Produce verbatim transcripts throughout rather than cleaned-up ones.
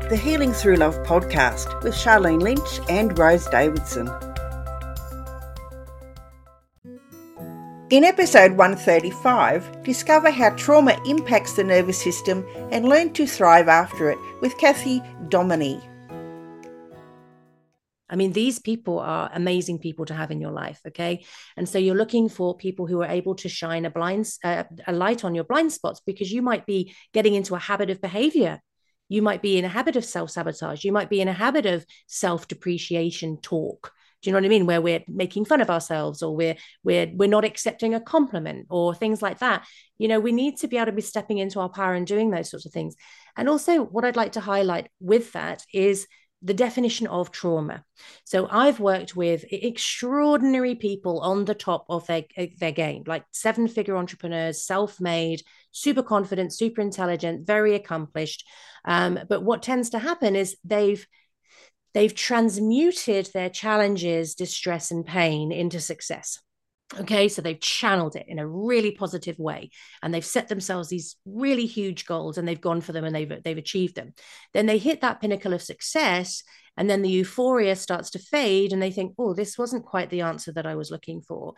the Healing Through Love podcast with Charlene Lynch and Rose Davidson. In episode one thirty-five, discover how trauma impacts the nervous system and learn to thrive after it with Kathy Dominy. I mean, these people are amazing people to have in your life, okay? And so you're looking for people who are able to shine a blind uh, a light on your blind spots, because you might be getting into a habit of behavior. You might be in a habit of self-sabotage. You might be in a habit of self-depreciation talk. Do you know what I mean? Where we're making fun of ourselves, or we're we're we're not accepting a compliment, or things like that. You know, we need to be able to be stepping into our power and doing those sorts of things. And also, what I'd like to highlight with that is the definition of trauma. So I've worked with extraordinary people on the top of their, their game, like seven-figure entrepreneurs, self-made, super confident, super intelligent, very accomplished. Um, but what tends to happen is they've they've transmuted their challenges, distress, and pain into success. Okay, so they've channeled it in a really positive way, and they've set themselves these really huge goals, and they've gone for them, and they've they've achieved them. Then they hit that pinnacle of success, and then the euphoria starts to fade, and they think, oh, this wasn't quite the answer that I was looking for.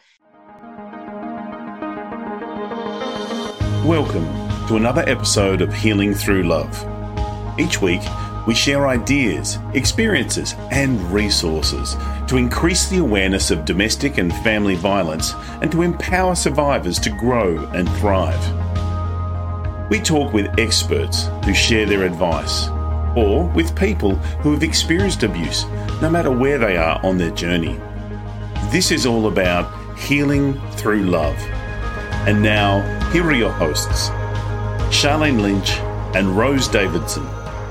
Welcome to another episode of Healing Through Love. Each week, we share ideas, experiences, and resources to increase the awareness of domestic and family violence and to empower survivors to grow and thrive. We talk with experts who share their advice, or with people who have experienced abuse, no matter where they are on their journey. This is all about healing through love. And now, here are your hosts, Charlene Lynch and Rose Davidson.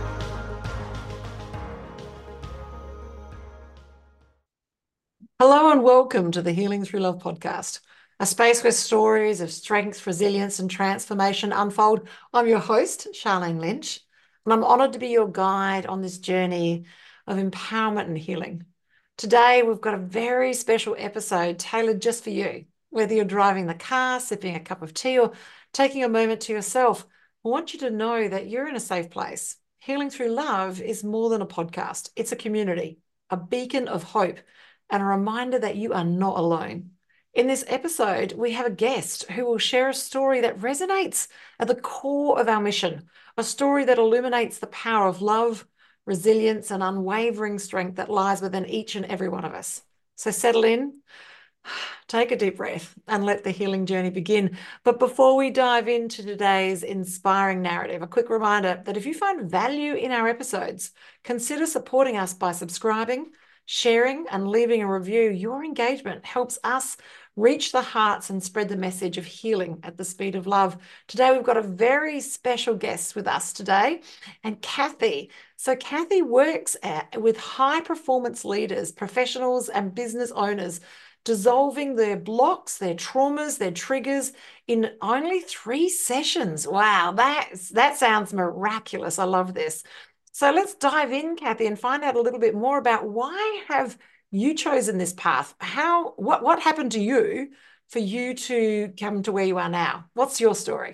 Hello and welcome to the Healing Through Love podcast, a space where stories of strength, resilience and transformation unfold. I'm your host, Charlene Lynch, and I'm honoured to be your guide on this journey of empowerment and healing. Today, we've got a very special episode tailored just for you. Whether you're driving the car, sipping a cup of tea, or taking a moment to yourself, I want you to know that you're in a safe place. Healing Through Love is more than a podcast. It's a community, a beacon of hope, and a reminder that you are not alone. In this episode, we have a guest who will share a story that resonates at the core of our mission, a story that illuminates the power of love, resilience, and unwavering strength that lies within each and every one of us. So settle in, take a deep breath, and let the healing journey begin. But before we dive into today's inspiring narrative, a quick reminder that if you find value in our episodes, consider supporting us by subscribing, sharing, and leaving a review. Your engagement helps us reach the hearts and spread the message of healing at the speed of love. Today, we've got a very special guest with us today, and Kathy. So Kathy works at, with high-performance leaders, professionals, and business owners, dissolving their blocks, their traumas, their triggers in only three sessions. Wow, that, that sounds miraculous. I love this. So let's dive in, Kathy, and find out a little bit more about why have you chosen this path? How, what, what happened to you for you to come to where you are now? What's your story?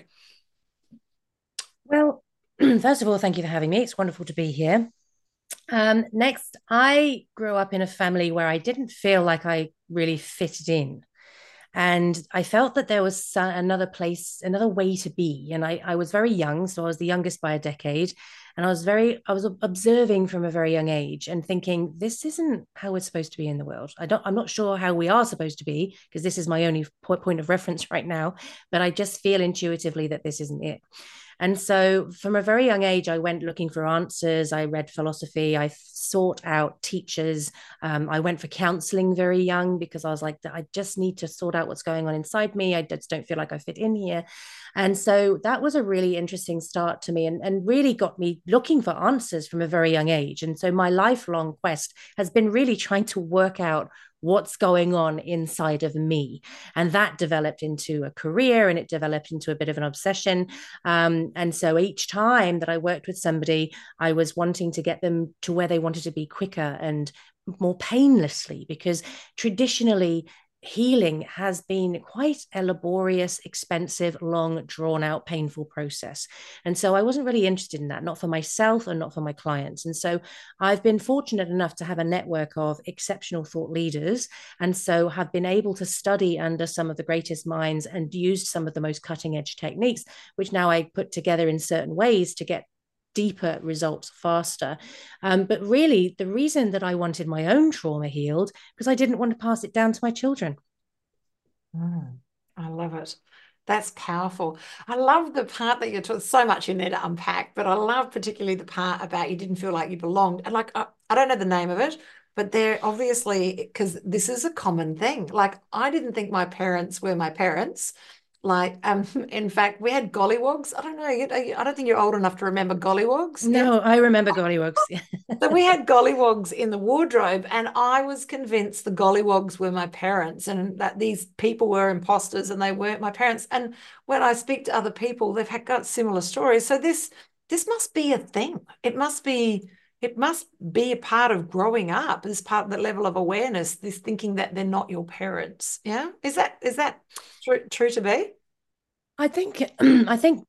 Well, first of all, thank you for having me. It's wonderful to be here. Um, next, I grew up in a family where I didn't feel like I really fitted in. And I felt that there was another place, another way to be. And I, I was very young, so I was the youngest by a decade. And I was very, I was observing from a very young age and thinking, this isn't how we're supposed to be in the world. I don't, I'm not sure how we are supposed to be, because this is my only point of reference right now. But I just feel intuitively that this isn't it. And so from a very young age, I went looking for answers. I read philosophy. I sought out teachers. Um, I went for counseling very young because I was like, I just need to sort out what's going on inside me. I just don't feel like I fit in here. And so that was a really interesting start to me, and, and really got me looking for answers from a very young age. And so my lifelong quest has been really trying to work out what's going on inside of me. And that developed into a career, and it developed into a bit of an obsession. Um, and so each time that I worked with somebody, I was wanting to get them to where they wanted to be quicker and more painlessly, because traditionally healing has been quite a laborious, expensive, long, drawn out, painful process. And so I wasn't really interested in that, not for myself and not for my clients. And so I've been fortunate enough to have a network of exceptional thought leaders. And so have been able to study under some of the greatest minds and used some of the most cutting edge techniques, which now I put together in certain ways to get deeper results faster. Um, but really, the reason that I wanted my own trauma healed, because I didn't want to pass it down to my children. Mm, I love it. That's powerful. I love the part that you're talking, so much in there to unpack, but I love particularly the part about you didn't feel like you belonged. And like, I, I don't know the name of it, but they're obviously, because this is a common thing. Like, I didn't think my parents were my parents. Like, um, in fact, we had gollywogs. I don't know. I don't think you're old enough to remember gollywogs. No, yeah? I remember gollywogs. So we had gollywogs in the wardrobe, and I was convinced the gollywogs were my parents and that these people were imposters and they weren't my parents. And when I speak to other people, they've had got similar stories. So this this must be a thing. It must be it must be a part of growing up, this part of the level of awareness, this thinking that they're not your parents. Yeah. Is that is that true, true to be? I think I think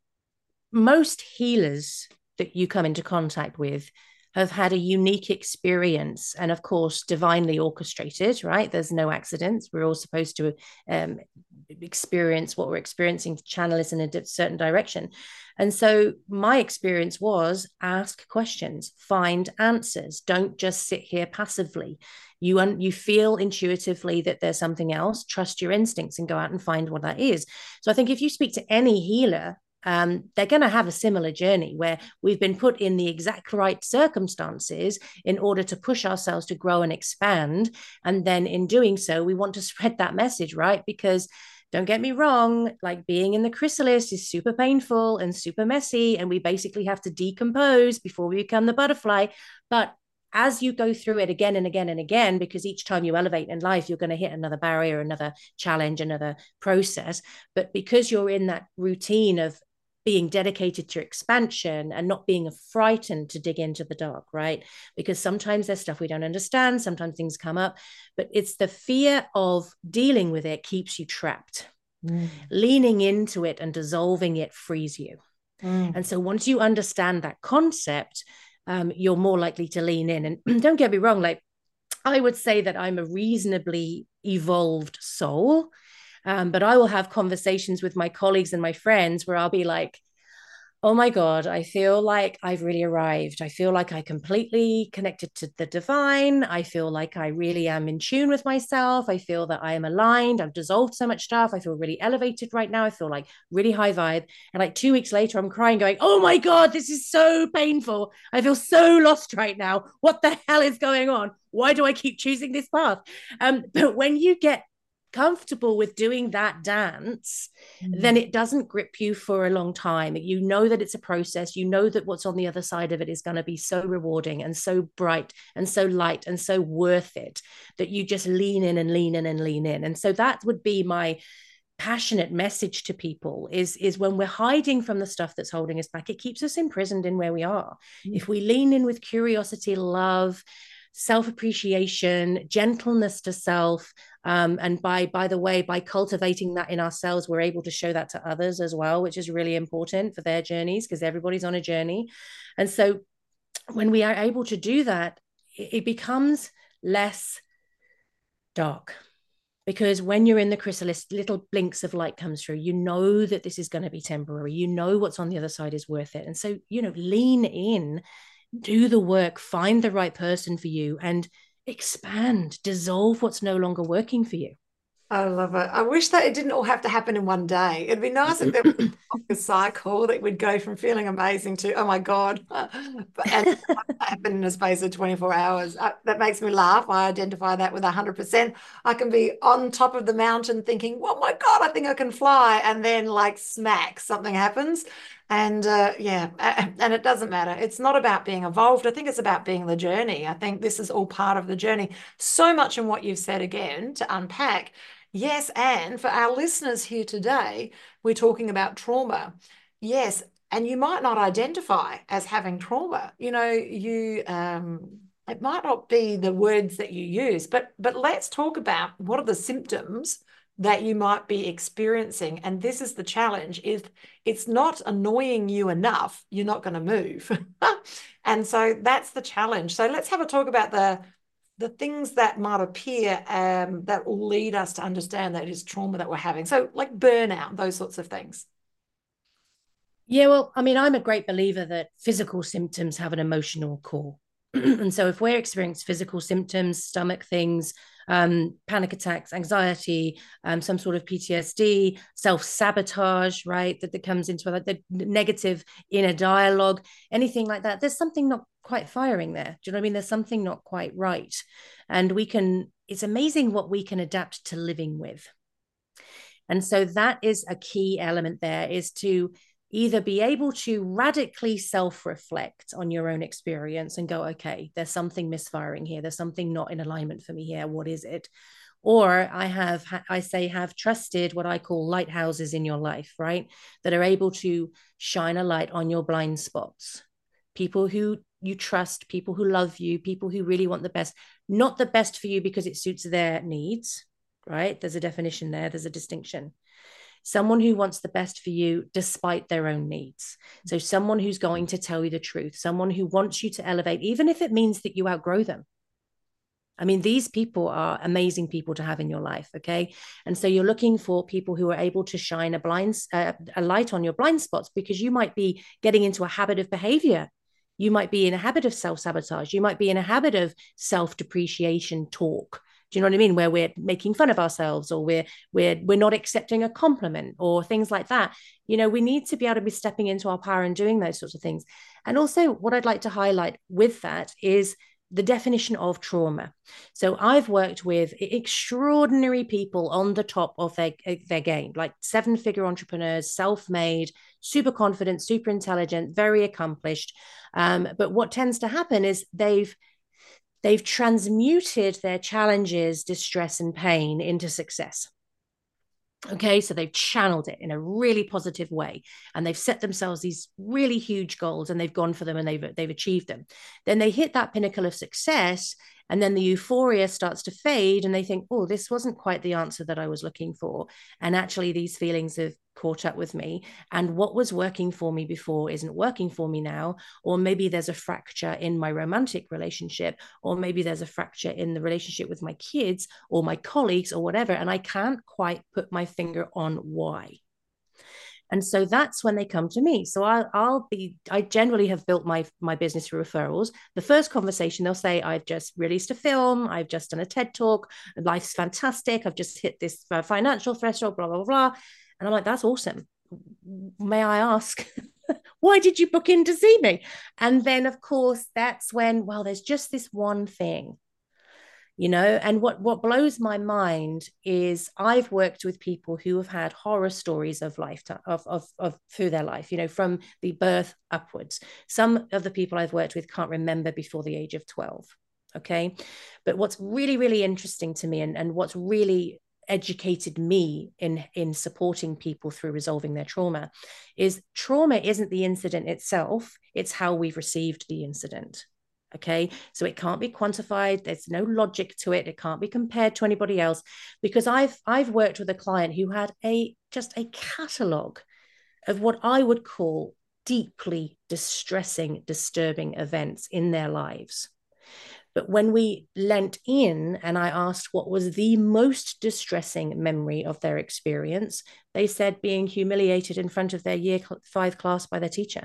most healers that you come into contact with have had a unique experience, and of course divinely orchestrated, right? There's no accidents. We're all supposed to um, experience what we're experiencing, to channel it in a certain direction. And so my experience was ask questions, find answers. Don't just sit here passively. You, un- you feel intuitively that there's something else, trust your instincts and go out and find what that is. So I think if you speak to any healer, um, they're going to have a similar journey where we've been put in the exact right circumstances in order to push ourselves to grow and expand. And then in doing so, we want to spread that message, right? Because don't get me wrong, like being in the chrysalis is super painful and super messy, and we basically have to decompose before we become the butterfly. But as you go through it again and again and again, because each time you elevate in life, you're going to hit another barrier, another challenge, another process. But because you're in that routine of being dedicated to expansion and not being frightened to dig into the dark, right? Because sometimes there's stuff we don't understand, sometimes things come up, but it's the fear of dealing with it keeps you trapped. Mm. Leaning into it and dissolving it frees you. Mm. And so once you understand that concept, um, you're more likely to lean in. And don't get me wrong, like I would say that I'm a reasonably evolved soul. Um, but I will have conversations with my colleagues and my friends where I'll be like, oh my God, I feel like I've really arrived. I feel like I completely connected to the divine. I feel like I really am in tune with myself. I feel that I am aligned. I've dissolved so much stuff. I feel really elevated right now. I feel like really high vibe. And like two weeks later, I'm crying going, oh my God, this is so painful. I feel so lost right now. What the hell is going on? Why do I keep choosing this path? Um, but when you get comfortable with doing that dance, mm. then it doesn't grip you for a long time. You know that it's a process. You know that what's on the other side of it is going to be so rewarding and so bright and so light and so worth it that you just lean in and lean in and lean in. And so that would be my passionate message to people is, is when we're hiding from the stuff that's holding us back, it keeps us imprisoned in where we are. Mm. If we lean in with curiosity, love, self-appreciation, gentleness to self, um, and by by the way, by cultivating that in ourselves, we're able to show that to others as well, which is really important for their journeys because everybody's on a journey. And so when we are able to do that, it, it becomes less dark. Because when you're in the chrysalis, little blinks of light comes through. You know that this is going to be temporary. You know what's on the other side is worth it. And so, you know, lean in, do the work, find the right person for you, and expand, dissolve what's no longer working for you. I love it. I wish that it didn't all have to happen in one day. It'd be nice if there was a cycle that would go from feeling amazing to, oh my God, and happen in a space of twenty-four hours. Uh, that makes me laugh. I identify that with one hundred percent. I can be on top of the mountain thinking, oh my God, I think I can fly. And then like smack, something happens. And uh, yeah, and it doesn't matter. It's not about being evolved. I think it's about being the journey. I think this is all part of the journey. So much in what you've said again to unpack. Yes, and for our listeners here today, we're talking about trauma. Yes, and you might not identify as having trauma. You know, you, um, it might not be the words that you use, but but let's talk about what are the symptoms that you might be experiencing. And this is the challenge: if it's not annoying you enough, you're not going to move. And so that's the challenge. So let's have a talk about the the things that might appear um, that will lead us to understand that it is trauma that we're having. So like burnout, those sorts of things. Yeah, well, I mean, I'm a great believer that physical symptoms have an emotional core. And so if we're experiencing physical symptoms, stomach things, um, panic attacks, anxiety, um, some sort of P T S D, self-sabotage, right, that, that comes into like the negative inner dialogue, anything like that, there's something not quite firing there. Do you know what I mean? There's something not quite right. And we can, it's amazing what we can adapt to living with. And so that is a key element there, is to either be able to radically self-reflect on your own experience and go, okay, there's something misfiring here. There's something not in alignment for me here. What is it? Or I have, I say, have trusted what I call lighthouses in your life, right? That are able to shine a light on your blind spots. People who you trust, people who love you, people who really want the best, not the best for you because it suits their needs, right? There's a definition there. There's a distinction. Someone who wants the best for you despite their own needs. So someone who's going to tell you the truth, someone who wants you to elevate, even if it means that you outgrow them. I mean, these people are amazing people to have in your life, okay? And so you're looking for people who are able to shine a blind, uh, a light on your blind spots, because you might be getting into a habit of behavior. You might be in a habit of self-sabotage. You might be in a habit of self-depreciation talk. Do you know what I mean? Where we're making fun of ourselves, or we're we're we're not accepting a compliment, or things like that. You know, we need to be able to be stepping into our power and doing those sorts of things. And also, what I'd like to highlight with that is the definition of trauma. So I've worked with extraordinary people on the top of their, their game, like seven-figure entrepreneurs, self-made, super confident, super intelligent, very accomplished. Um, but what tends to happen is they've They've transmuted their challenges, distress, and pain into success. Okay, so they've channeled it in a really positive way, and they've set themselves these really huge goals, and they've gone for them, and they've they've achieved them. Then they hit that pinnacle of success, and then the euphoria starts to fade, and they think, oh, this wasn't quite the answer that I was looking for. And actually, these feelings have caught up with me, and what was working for me before isn't working for me now. Or maybe there's a fracture in my romantic relationship, or maybe there's a fracture in the relationship with my kids or my colleagues or whatever, and I can't quite put my finger on why. And so that's when they come to me. So I'll, I'll be, I generally have built my, my business through referrals. The first conversation, they'll say, I've just released a film, I've just done a TED talk, life's fantastic, I've just hit this uh, financial threshold, blah, blah, blah. And I'm like, that's awesome. May I ask, why did you book in to see me? And then, of course, that's when, well, there's just this one thing. You know, and what, what blows my mind is I've worked with people who have had horror stories of lifetime of, of, of through their life, you know, from the birth upwards. Some of the people I've worked with can't remember before the age of twelve. Okay. But what's really, really interesting to me, and, and what's really educated me in, in supporting people through resolving their trauma, is trauma isn't the incident itself, it's how we've received the incident. Okay, so it can't be quantified. There's no logic to it. It can't be compared to anybody else, because I've I've worked with a client who had a just a catalogue of what I would call deeply distressing, disturbing events in their lives. But when we leant in and I asked what was the most distressing memory of their experience, they said being humiliated in front of their year five class by their teacher.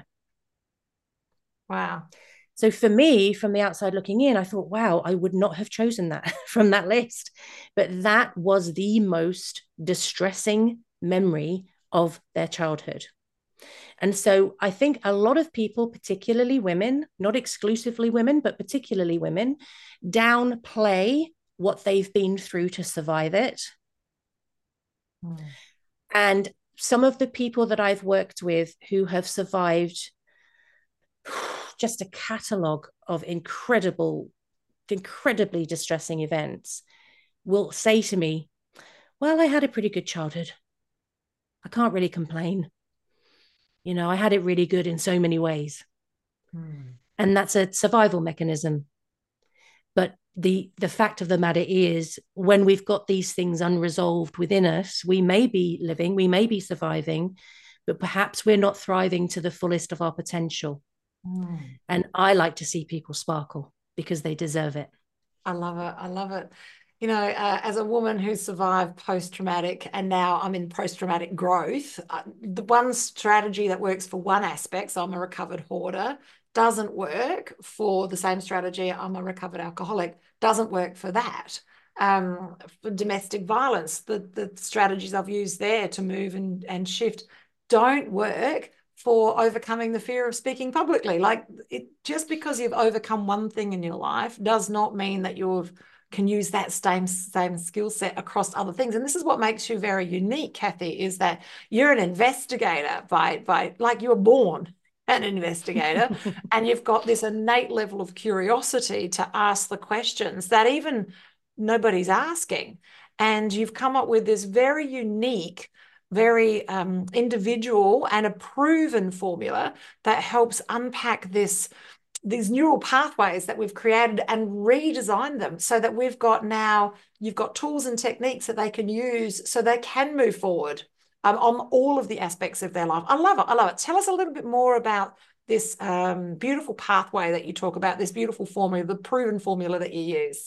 Wow. So for me, from the outside looking in, I thought, wow, I would not have chosen that from that list. But that was the most distressing memory of their childhood. And so I think a lot of people, particularly women, not exclusively women, but particularly women, downplay what they've been through to survive it. Mm. And some of the people that I've worked with who have survived just a catalogue of incredible, incredibly distressing events will say to me, well, I had a pretty good childhood. I can't really complain. You know, I had it really good in so many ways. Hmm. And that's a survival mechanism. the the fact of the matter is, when we've got these things unresolved within us, we may be living, we may be surviving, but perhaps we're not thriving to the fullest of our potential. Mm. And I like to see people sparkle because they deserve it. I love it. I love it. You know, uh, as a woman who survived post-traumatic and now I'm in post-traumatic growth, uh, the one strategy that works for one aspect, so I'm a recovered hoarder, doesn't work for the same strategy. I'm a recovered alcoholic, doesn't work for that. Um, for domestic violence, the, the strategies I've used there to move and, and shift don't work for overcoming the fear of speaking publicly. Like, it, just because you've overcome one thing in your life does not mean that you've can use that same, same skill set across other things. And this is what makes you very unique, Kathy, is that you're an investigator by, by like you were born an investigator and you've got this innate level of curiosity to ask the questions that even nobody's asking. And you've come up with this very unique, very um, individual and a proven formula that helps unpack this these neural pathways that we've created and redesign them so that we've got now, you've got tools and techniques that they can use so they can move forward um, on all of the aspects of their life. I love it. I love it. Tell us a little bit more about this um, beautiful pathway that you talk about, this beautiful formula, the proven formula that you use.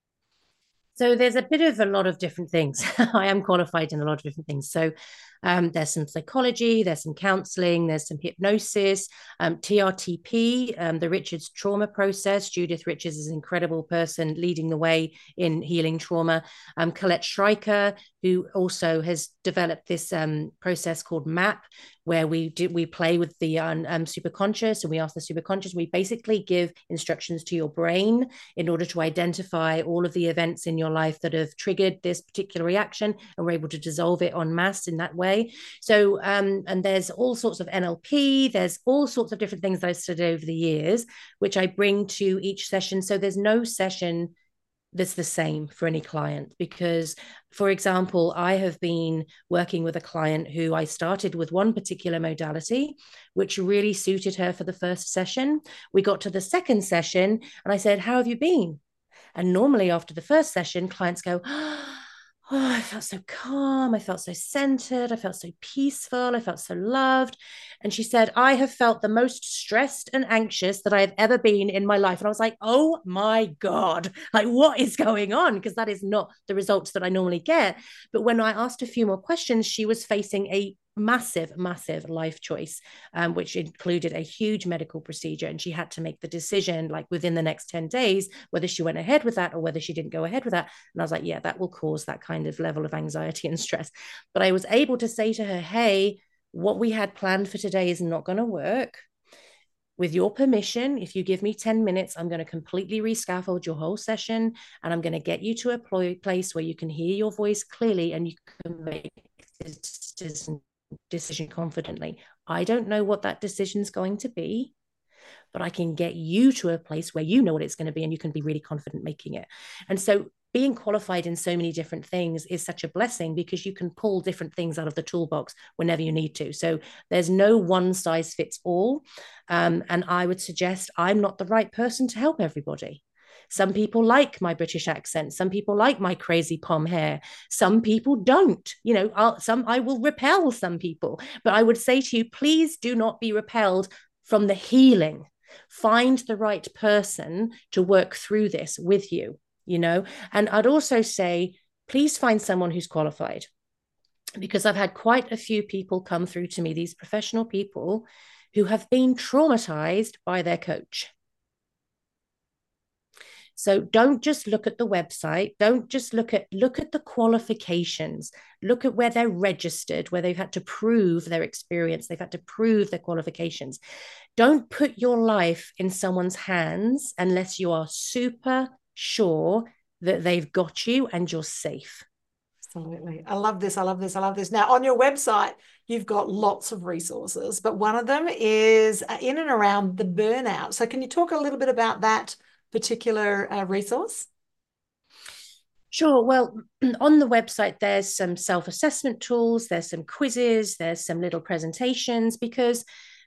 So there's a bit of a lot of different things. I am qualified in a lot of different things. So um, there's some psychology, there's some counseling, there's some hypnosis, um, T R T P, um, the Richards trauma process. Judith Richards is an incredible person leading the way in healing trauma. Um, Colette Schreiker, who also has developed this um, process called MAP, where we do we play with the um, superconscious, and we ask the superconscious. We basically give instructions to your brain in order to identify all of the events in your life that have triggered this particular reaction, and we're able to dissolve it en masse in that way. So, um, and there's all sorts of N L P, there's all sorts of different things that I've studied over the years, which I bring to each session. So there's no session that's the same for any client, because, for example, I have been working with a client who I started with one particular modality, which really suited her for the first session. We got to the second session and I said, "How have you been?" And normally after the first session, clients go, "Oh, I felt so calm. I felt so centered. I felt so peaceful. I felt so loved." And she said, "I have felt the most stressed and anxious that I have ever been in my life." And I was like, oh my God, like, what is going on? Because that is not the results that I normally get. But when I asked a few more questions, she was facing a massive, massive life choice, um, which included a huge medical procedure. And she had to make the decision, like within the next ten days, whether she went ahead with that or whether she didn't go ahead with that. And I was like, yeah, that will cause that kind of level of anxiety and stress. But I was able to say to her, "Hey, what we had planned for today is not going to work. With your permission, if you give me ten minutes, I'm going to completely rescaffold your whole session, and I'm going to get you to a place where you can hear your voice clearly and you can make this decision decision confidently. I don't know what that decision is going to be, but I can get you to a place where you know what it's going to be and you can be really confident making it." And so being qualified in so many different things is such a blessing, because you can pull different things out of the toolbox whenever you need to. So there's no one size fits all. Um, and I would suggest I'm not the right person to help everybody. Some people like my British accent. Some people like my crazy pom hair. Some people don't. You know, I'll, some I will repel some people. But I would say to you, please do not be repelled from the healing. Find the right person to work through this with you, you know. And I'd also say, please find someone who's qualified, because I've had quite a few people come through to me, these professional people who have been traumatized by their coach. So don't just look at the website. Don't just look at, look at the qualifications. Look at where they're registered, where they've had to prove their experience. They've had to prove their qualifications. Don't put your life in someone's hands unless you are super sure that they've got you and you're safe. Absolutely. I love this. I love this. I love this. Now, on your website, you've got lots of resources, but one of them is in and around the burnout. So can you talk a little bit about that particular uh, resource? Sure. Well, on the website, there's some self-assessment tools, there's some quizzes, there's some little presentations, because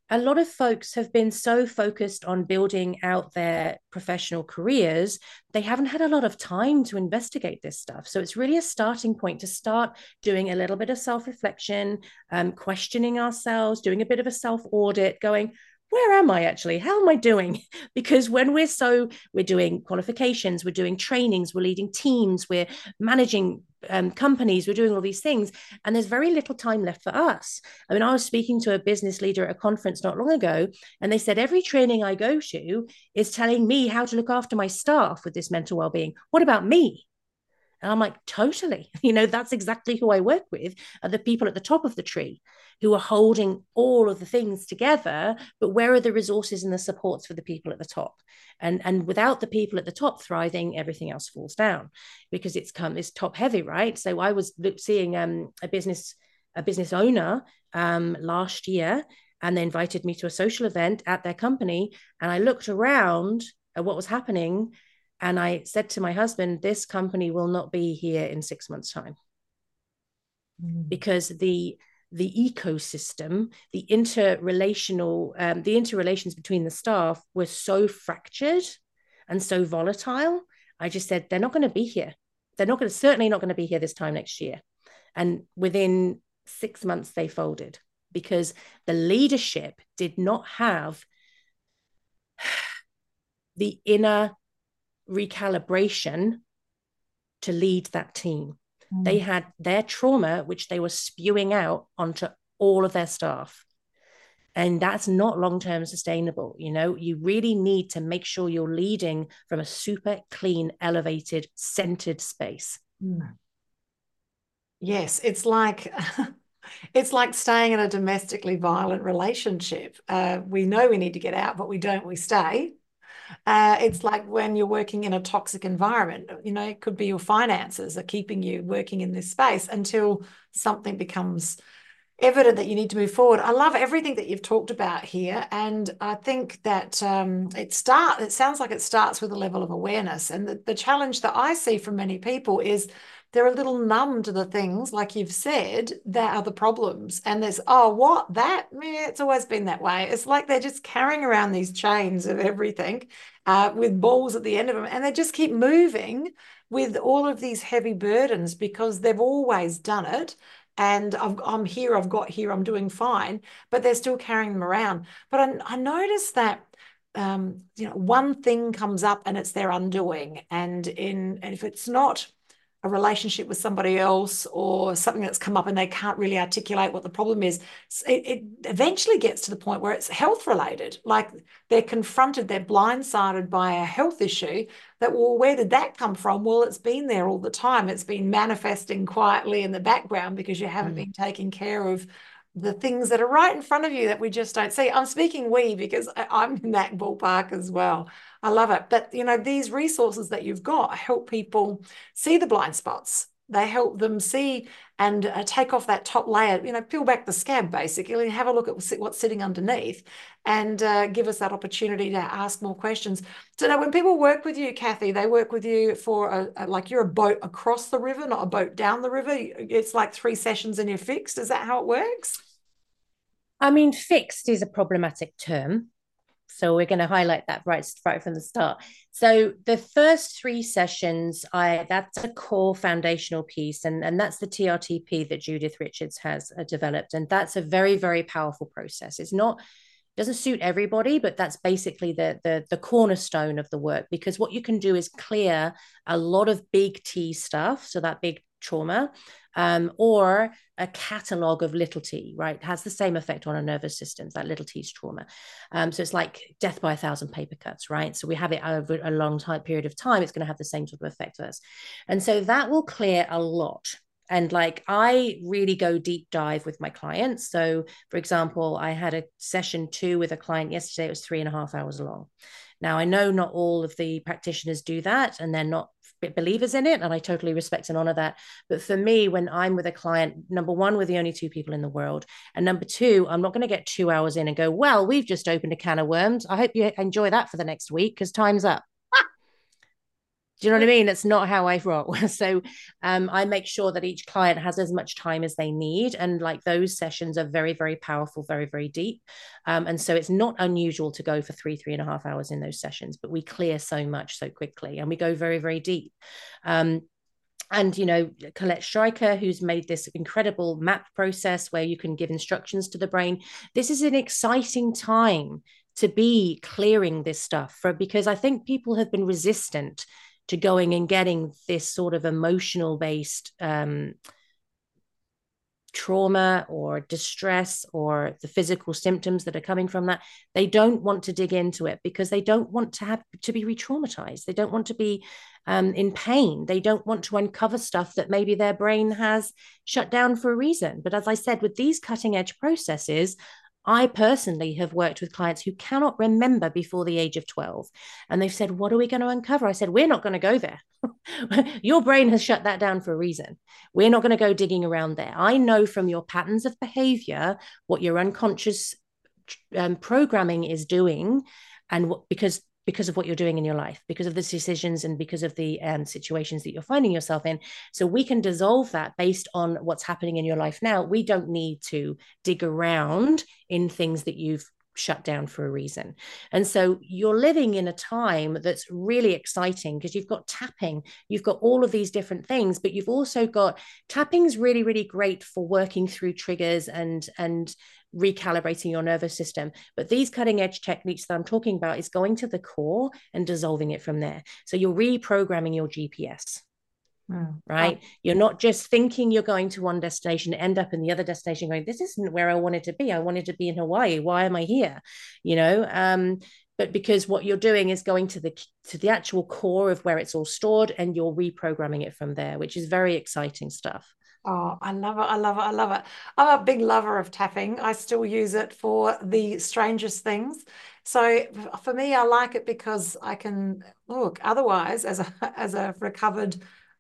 a lot of folks have been so focused on building out their professional careers, they haven't had a lot of time to investigate this stuff. So it's really a starting point to start doing a little bit of self-reflection, um, questioning ourselves, doing a bit of a self-audit, going, where am I actually? How am I doing? Because when we're so, we're doing qualifications, we're doing trainings, we're leading teams, we're managing um, companies, we're doing all these things, and there's very little time left for us. I mean, I was speaking to a business leader at a conference not long ago, and they said, every training I go to is telling me how to look after my staff with this mental well-being. What about me? And I'm like, totally. You know, that's exactly who I work with, are the people at the top of the tree who are holding all of the things together. But where are the resources and the supports for the people at the top? And, and without the people at the top thriving, everything else falls down because it's come, it's top heavy, right? So I was seeing um, a business, a business owner um, last year, and they invited me to a social event at their company. And I looked around at what was happening. And I said to my husband, this company will not be here in six months' time. Mm. Because the the ecosystem, the interrelational, um, the interrelations between the staff were so fractured and so volatile. I just said, they're not going to be here. They're not going to, certainly not going to be here this time next year. And within six months, they folded because the leadership did not have the inner recalibration to lead that team. Mm. They had their trauma, which they were spewing out onto all of their staff. And that's not long-term sustainable. You know, you really need to make sure you're leading from a super clean, elevated, centered space. Mm. Yes, it's like it's like staying in a domestically violent relationship. Uh, we know we need to get out, but we don't, we stay. Uh, it's like when you're working in a toxic environment, you know, it could be your finances are keeping you working in this space until something becomes evident that you need to move forward. I love everything that you've talked about here. And I think that um, it start, it sounds like it starts with a level of awareness. And the, the challenge that I see from many people is they're a little numb to the things, like you've said, that are the problems. And there's, oh, what, that? Yeah, it's always been that way. It's like they're just carrying around these chains of everything uh, with balls at the end of them. And they just keep moving with all of these heavy burdens because they've always done it. And I've, I'm here, I've got here, I'm doing fine, but they're still carrying them around. But I, I noticed that um, you know, one thing comes up and it's their undoing. And in and if it's not a relationship with somebody else or something that's come up and they can't really articulate what the problem is, it, it eventually gets to the point where it's health related. Like they're confronted, they're blindsided by a health issue that, well, where did that come from? Well, it's been there all the time. It's been manifesting quietly in the background because you haven't mm. been taking care of the things that are right in front of you that we just don't see. I'm speaking we because I'm in that ballpark as well. I love it. But, you know, these resources that you've got help people see the blind spots. They help them see and uh, take off that top layer, you know, peel back the scab, basically, and have a look at what's sitting underneath and uh, give us that opportunity to ask more questions. So now when people work with you, Kathy, they work with you for, a, a, like you're a boat across the river, not a boat down the river. It's like three sessions and you're fixed. Is that how it works? I mean, fixed is a problematic term. So we're going to highlight that right, right from the start. So the first three sessions, I that's a core foundational piece, and, and that's the T R T P that Judith Richards has uh, developed. And that's a very, very powerful process. It's not, doesn't suit everybody, but that's basically the, the, the cornerstone of the work, because what you can do is clear a lot of big T stuff, so that big trauma, um, or a catalogue of little t, right? It has the same effect on our nervous systems, that little t's trauma. Um, so it's like death by a thousand paper cuts, right? So we have it over a long time period of time, it's going to have the same sort of effect to us. And so that will clear a lot. And like, I really go deep dive with my clients. So for example, I had a session two with a client yesterday. It was three and a half hours long. Now, I know not all of the practitioners do that, and they're not believers in it, and I totally respect and honor that. But for me, when I'm with a client, number one, we're the only two people in the world, and number two, I'm not going to get two hours in and go, well, we've just opened a can of worms, I hope you enjoy that for the next week because time's up. Do you know what I mean? That's not how I roll. So um, I make sure that each client has as much time as they need. And like those sessions are very, very powerful, very, very deep. Um, and so it's not unusual to go for three, three and a half hours in those sessions, but we clear so much so quickly and we go very, very deep. Um, and, you know, Colette Stryker, who's made this incredible map process where you can give instructions to the brain. This is an exciting time to be clearing this stuff for, because I think people have been resistant to going and getting this sort of emotional based um, trauma or distress or the physical symptoms that are coming from that. They don't want to dig into it because they don't want to have to be re-traumatized. They don't want to be um, in pain. They don't want to uncover stuff that maybe their brain has shut down for a reason. But as I said, with these cutting edge processes, I personally have worked with clients who cannot remember before the age of twelve. And they've said, what are we going to uncover? I said, we're not going to go there. Your brain has shut that down for a reason. We're not going to go digging around there. I know from your patterns of behavior what your unconscious um, programming is doing. And what, because because of what you're doing in your life, because of the decisions and because of the um, situations that you're finding yourself in. So we can dissolve that based on what's happening in your life now. We don't need to dig around in things that you've shut down for a reason. And so you're living in a time that's really exciting because you've got tapping, you've got all of these different things, but you've also got tapping's really, really great for working through triggers and, and recalibrating your nervous system. But these cutting edge techniques that I'm talking about is going to the core and dissolving it from there. So you're reprogramming your G P S. Mm. Right. Oh. You're not just thinking you're going to one destination, end up in the other destination going, this isn't where I wanted to be. I wanted to be in Hawaii. Why am I here? You know, um, but because what you're doing is going to the to the actual core of where it's all stored and you're reprogramming it from there, which is very exciting stuff. Oh, I love it. I love it. I love it. I'm a big lover of tapping. I still use it for the strangest things. So for me, I like it because I can look, otherwise, as a as a recovered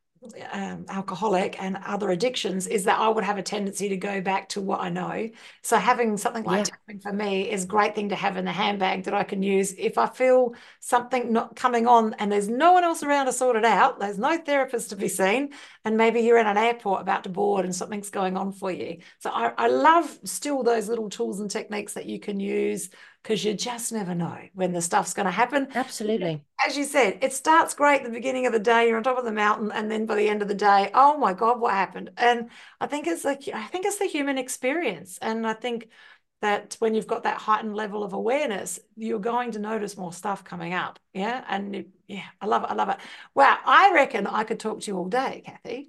Um, alcoholic and other addictions, is that I would have a tendency to go back to what I know. So having something like yeah. tapping for me is a great thing to have in the handbag that I can use if I feel something not coming on and there's no one else around to sort it out. There's no therapist to be seen, and maybe you're in an airport about to board and something's going on for you. So I, I love still those little tools and techniques that you can use, because you just never know when the stuff's going to happen. Absolutely. As you said, it starts great at the beginning of the day. You're on top of the mountain, and then by the end of the day, oh my God, what happened? And I think it's like I think it's the human experience, and I think that when you've got that heightened level of awareness, you're going to notice more stuff coming up. Yeah, and it, yeah, I love it. I love it. Wow, I reckon I could talk to you all day, Kathy.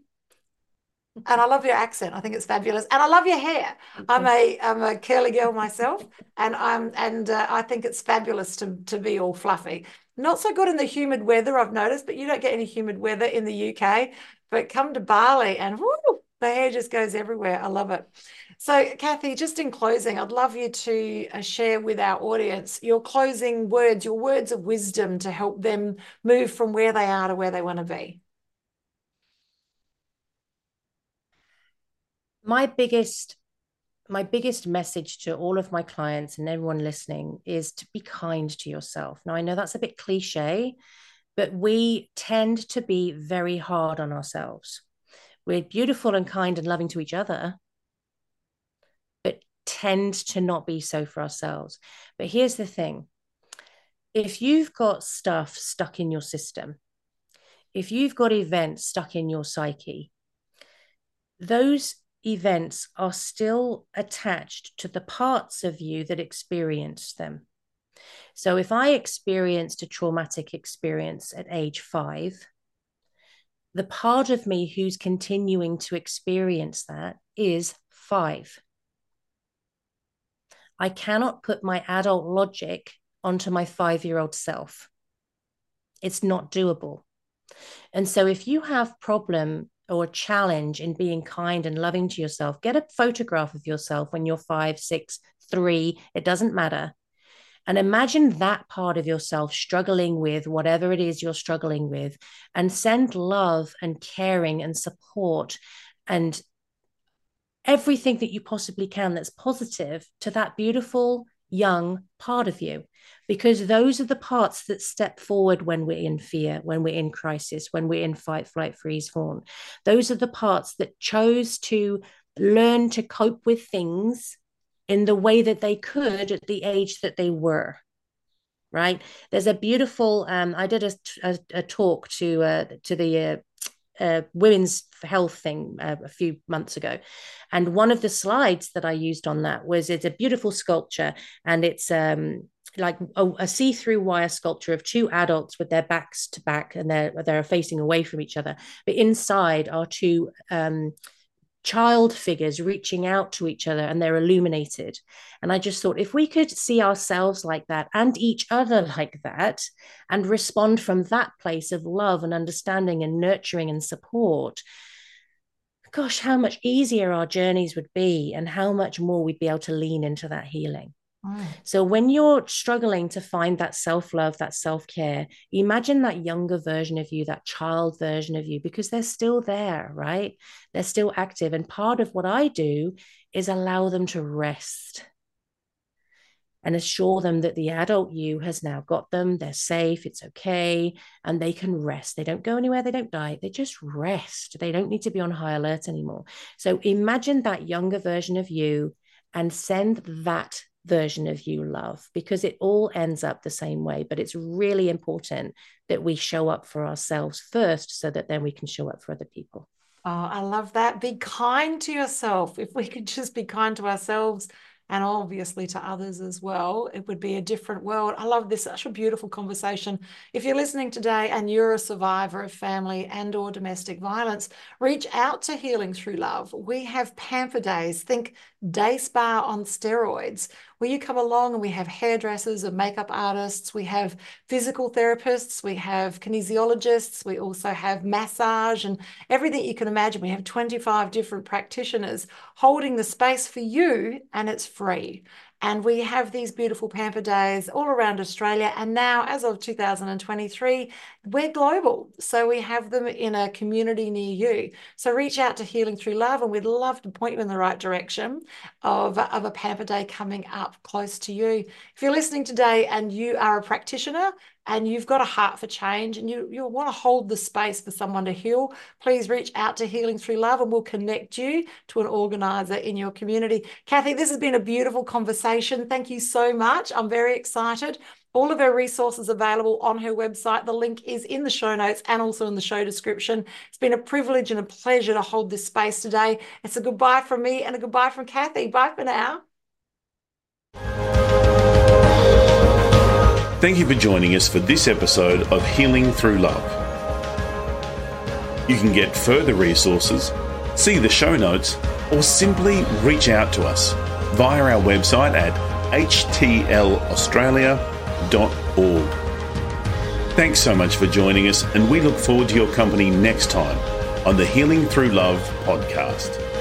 And I love your accent. I think it's fabulous. And I love your hair. I'm a I'm a curly girl myself, and I'm and uh, I think it's fabulous to to be all fluffy. Not so good in the humid weather, I've noticed, but you don't get any humid weather in the U K. But come to Bali and whoo, the hair just goes everywhere. I love it. So, Kathy, just in closing, I'd love you to uh, share with our audience your closing words, your words of wisdom to help them move from where they are to where they want to be. My biggest my biggest message to all of my clients and everyone listening is to be kind to yourself. Now, I know that's a bit cliche, but we tend to be very hard on ourselves. We're beautiful and kind and loving to each other, but tend to not be so for ourselves. But here's the thing. If you've got stuff stuck in your system, if you've got events stuck in your psyche, those events are still attached to the parts of you that experienced them. So if I experienced a traumatic experience at age five, the part of me who's continuing to experience that is five. I cannot put my adult logic onto my five-year-old self. It's not doable. And so if you have problem or challenge in being kind and loving to yourself, get a photograph of yourself when you're five, six, three, it doesn't matter. And imagine that part of yourself struggling with whatever it is you're struggling with, and send love and caring and support and everything that you possibly can that's positive to that beautiful young part of you, because those are the parts that step forward when we're in fear, when we're in crisis, when we're in fight, flight, freeze, fawn. Those are the parts that chose to learn to cope with things in the way that they could at the age that they were. Right? There's a beautiful, um, I did a, a, a talk to uh, to the uh, uh, women's health thing uh, a few months ago. And one of the slides that I used on that was, it's a beautiful sculpture, and it's um, like a, a see-through wire sculpture of two adults with their backs to back, and they're, they're facing away from each other. But inside are two um, child figures reaching out to each other, and they're illuminated. And I just thought, if we could see ourselves like that and each other like that, and respond from that place of love and understanding and nurturing and support, gosh, how much easier our journeys would be, and how much more we'd be able to lean into that healing. So when you're struggling to find that self-love, that self-care, imagine that younger version of you, that child version of you, because they're still there, right? They're still active. And part of what I do is allow them to rest and assure them that the adult you has now got them, they're safe, it's okay, and they can rest. They don't go anywhere, they don't die, they just rest. They don't need to be on high alert anymore. So imagine that younger version of you and send that version of you love, because it all ends up the same way. But it's really important that we show up for ourselves first, so that then we can show up for other people. Oh, I love that. Be kind to yourself. If we could just be kind to ourselves, and obviously to others as well, it would be a different world. I love this, such a beautiful conversation. If you're listening today and you're a survivor of family and or domestic violence, reach out to Healing Through Love. We have pamper days, think day spa on steroids, where you come along and we have hairdressers and makeup artists, we have physical therapists, we have kinesiologists, we also have massage and everything you can imagine. We have twenty-five different practitioners holding the space for you, and it's free. And we have these beautiful pamper days all around Australia. And now, as of two thousand twenty-three, we're global. So we have them in a community near you. So reach out to Healing Through Love, and we'd love to point you in the right direction of, of a pamper day coming up close to you. If you're listening today and you are a practitioner and you've got a heart for change, and you, you want to hold the space for someone to heal, please reach out to Healing Through Love, and we'll connect you to an organizer in your community. Kathy, this has been a beautiful conversation. Thank you so much. I'm very excited. All of her resources available on her website. The link is in the show notes and also in the show description. It's been a privilege and a pleasure to hold this space today. It's a goodbye from me and a goodbye from Kathy. Bye for now. Thank you for joining us for this episode of Healing Through Love. You can get further resources, see the show notes, or simply reach out to us via our website at h t l australia dot org. Thanks so much for joining us, and we look forward to your company next time on the Healing Through Love podcast.